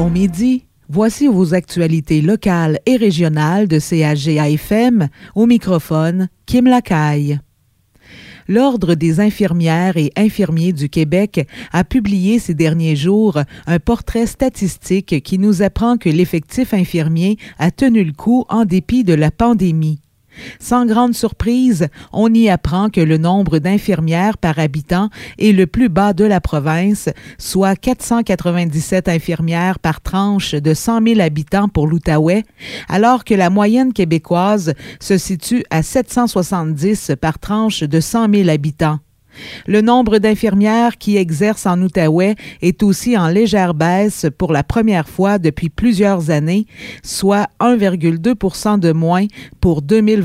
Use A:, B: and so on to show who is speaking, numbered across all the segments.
A: Bon midi, voici vos actualités locales et régionales de CHGA-FM, au microphone, Kim Lacaille. L'Ordre des infirmières et infirmiers du Québec a publié ces derniers jours un portrait statistique qui nous apprend que l'effectif infirmier a tenu le coup en dépit de la pandémie. Sans grande surprise, on y apprend que le nombre d'infirmières par habitant est le plus bas de la province, soit 497 infirmières par tranche de 100 000 habitants pour l'Outaouais, alors que la moyenne québécoise se situe à 770 par tranche de 100 000 habitants. Le nombre d'infirmières qui exercent en Outaouais est aussi en légère baisse pour la première fois depuis plusieurs années, soit 1,2 % de moins pour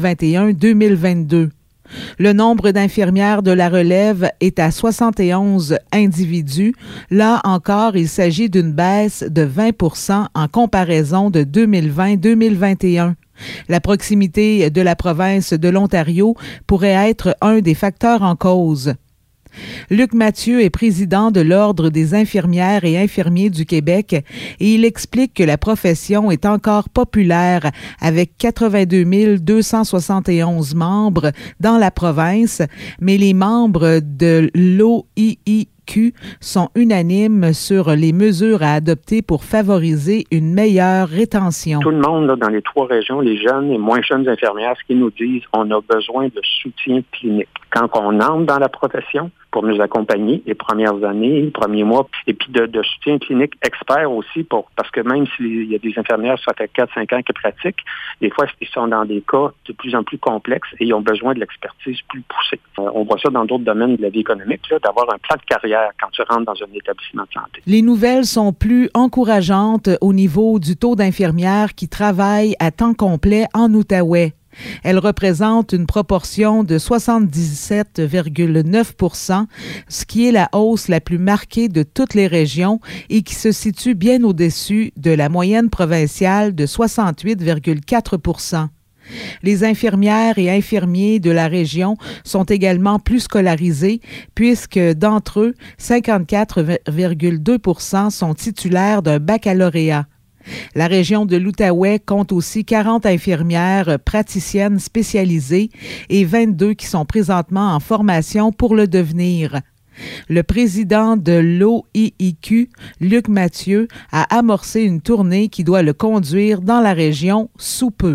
A: 2021-2022. Le nombre d'infirmières de la relève est à 71 individus. Là encore, il s'agit d'une baisse de 20 % en comparaison de 2020-2021. La proximité de la province de l'Ontario pourrait être un des facteurs en cause. Luc Mathieu est président de l'Ordre des infirmières et infirmiers du Québec et il explique que la profession est encore populaire avec 82 271 membres dans la province, mais les membres de l'OIIQ sont unanimes sur les mesures à adopter pour favoriser une meilleure rétention.
B: Tout le monde là, dans les 3 régions, les jeunes et moins jeunes infirmières, ce qu'ils nous disent, on a besoin de soutien clinique. Quand on entre dans la profession, pour nous accompagner les premières années, les premiers mois, et puis de soutien clinique expert aussi, parce que même s'il y a des infirmières, ça fait 4-5 ans qu'ils pratiquent, des fois, ils sont dans des cas de plus en plus complexes et ils ont besoin de l'expertise plus poussée. On voit ça dans d'autres domaines de la vie économique, là, d'avoir un plan de carrière quand tu rentres dans un établissement de santé.
A: Les nouvelles sont plus encourageantes au niveau du taux d'infirmières qui travaillent à temps complet en Outaouais. Elle représente une proportion de 77,9 %, ce qui est la hausse la plus marquée de toutes les régions et qui se situe bien au-dessus de la moyenne provinciale de 68,4 %. Les infirmières et infirmiers de la région sont également plus scolarisés puisque d'entre eux, 54,2 % sont titulaires d'un baccalauréat. La région de l'Outaouais compte aussi 40 infirmières praticiennes spécialisées et 22 qui sont présentement en formation pour le devenir. Le président de l'OIIQ, Luc Mathieu, a amorcé une tournée qui doit le conduire dans la région sous peu.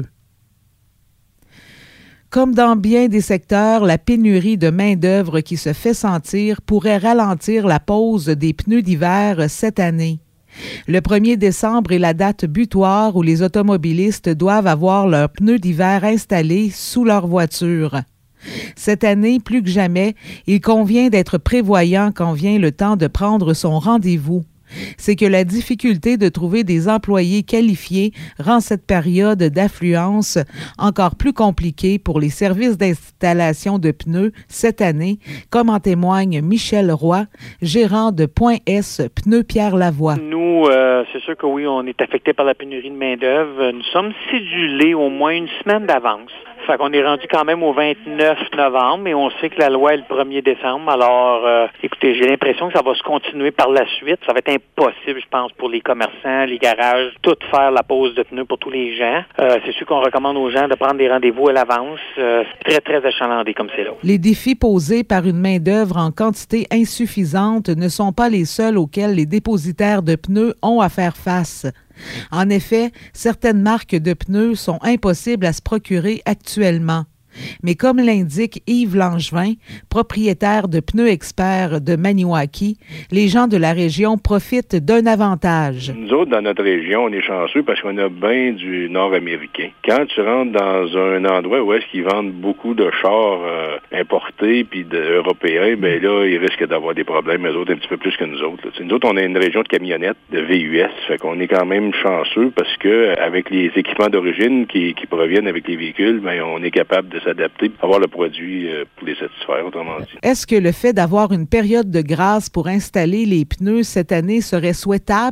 A: Comme dans bien des secteurs, la pénurie de main-d'œuvre qui se fait sentir pourrait ralentir la pose des pneus d'hiver cette année. Le 1er décembre est la date butoir où les automobilistes doivent avoir leurs pneus d'hiver installés sous leur voiture. Cette année, plus que jamais, il convient d'être prévoyant quand vient le temps de prendre son rendez-vous. C'est que la difficulté de trouver des employés qualifiés rend cette période d'affluence encore plus compliquée pour les services d'installation de pneus cette année, comme en témoigne Michel Roy, gérant de Point S Pneus Pierre-Lavoie.
C: Nous, c'est sûr que oui, on est affecté par la pénurie de main-d'œuvre. Nous sommes cédulés au moins une semaine d'avance. Fait qu'on est rendu quand même au 29 novembre et on sait que la loi est le 1er décembre. Alors, écoutez, j'ai l'impression que ça va se continuer par la suite. Ça va être impossible, je pense, pour les commerçants, les garages, tout faire la pose de pneus pour tous les gens. C'est sûr qu'on recommande aux gens de prendre des rendez-vous à l'avance. C'est très, très achalandé comme c'est là.
A: Les défis posés par une main-d'œuvre en quantité insuffisante ne sont pas les seuls auxquels les dépositaires de pneus ont à faire face. En effet, certaines marques de pneus sont impossibles à se procurer actuellement. Mais comme l'indique Yves Langevin, propriétaire de Pneus Experts de Maniwaki, les gens de la région profitent d'un avantage.
D: Nous autres, dans notre région, on est chanceux parce qu'on a bien du nord-américain. Quand tu rentres dans un endroit où est-ce qu'ils vendent beaucoup de chars importés puis européens, ben là, ils risquent d'avoir des problèmes, eux autres, un petit peu plus que nous autres. Nous autres, on a une région de camionnettes, de VUS, fait qu'on est quand même chanceux parce que avec les équipements d'origine qui proviennent avec les véhicules, ben on est capable de s'adapter, avoir le produit pour les satisfaire, autrement dit.
A: Est-ce que le fait d'avoir une période de grâce pour installer les pneus cette année serait souhaitable?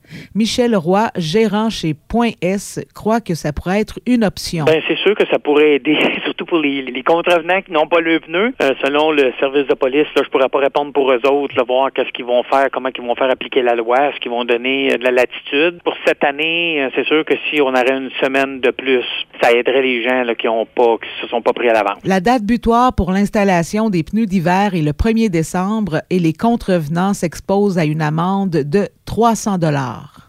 A: Michel Roy, gérant chez Point S, croit que ça pourrait être une option.
C: Bien, c'est sûr que ça pourrait aider, surtout pour les contrevenants qui n'ont pas le pneu. Selon le service de police, là, je pourrais pas répondre pour eux autres, là, voir qu'est-ce qu'ils vont faire, comment ils vont faire appliquer la loi, est-ce qu'ils vont donner de la latitude. Pour cette année, c'est sûr que si on aurait une semaine de plus, ça aiderait les gens là, qui se sont pas pris à l'avance.
A: La date butoir pour l'installation des pneus d'hiver est le 1er décembre et les contrevenants s'exposent à une amende de 300 $.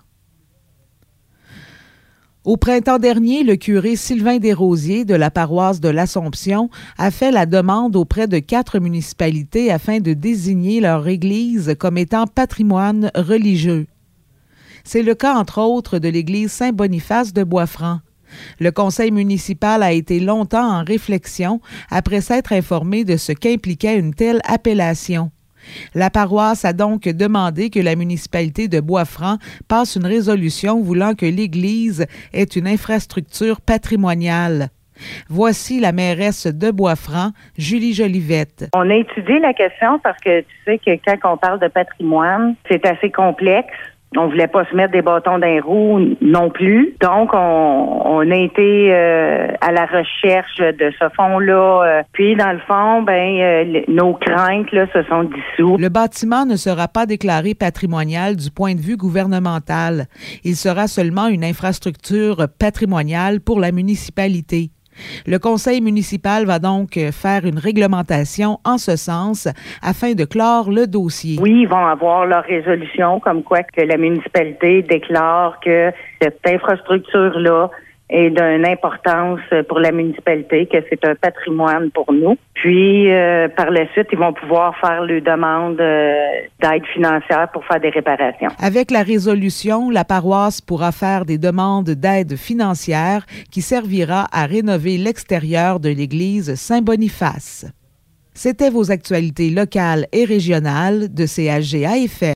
A: Au printemps dernier, le curé Sylvain Desrosiers de la paroisse de l'Assomption a fait la demande auprès de 4 municipalités afin de désigner leur église comme étant patrimoine religieux. C'est le cas, entre autres, de l'église Saint-Boniface de Bois-Franc. Le conseil municipal a été longtemps en réflexion après s'être informé de ce qu'impliquait une telle appellation. La paroisse a donc demandé que la municipalité de Bois-Franc passe une résolution voulant que l'église ait une infrastructure patrimoniale. Voici la mairesse de Bois-Franc, Julie Jolivette.
E: On a étudié la question parce que tu sais que quand on parle de patrimoine, c'est assez complexe. On voulait pas se mettre des bâtons dans les roues non plus. Donc, on a été à la recherche de ce fonds-là. Puis, dans le fond, nos craintes là, se sont dissous.
A: Le bâtiment ne sera pas déclaré patrimonial du point de vue gouvernemental. Il sera seulement une infrastructure patrimoniale pour la municipalité. Le conseil municipal va donc faire une réglementation en ce sens afin de clore le dossier.
E: Oui, ils vont avoir leur résolution comme quoi que la municipalité déclare que cette infrastructure-là est d'une importance pour la municipalité, que c'est un patrimoine pour nous. Puis, par la suite, ils vont pouvoir faire le demande d'aide financière pour faire des réparations.
A: Avec la résolution, la paroisse pourra faire des demandes d'aide financière qui servira à rénover l'extérieur de l'église Saint-Boniface. C'était vos actualités locales et régionales de CHGA FM.